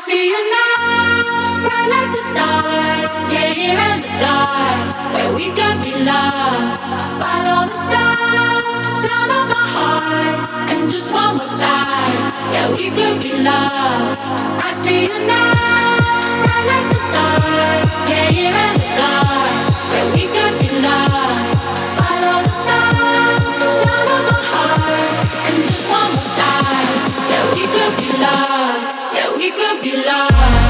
see you now, bright like the stars. Yeah, here in the dark, where we could be loved. Follow the sound of my heart, and just one more time, yeah, we could be loved. I see you now, bright like the stars. Yeah, here in the dark, where we could be loved. Follow the sound of my heart, and just one more time, yeah, we could be loved. Yeah, we could be loved.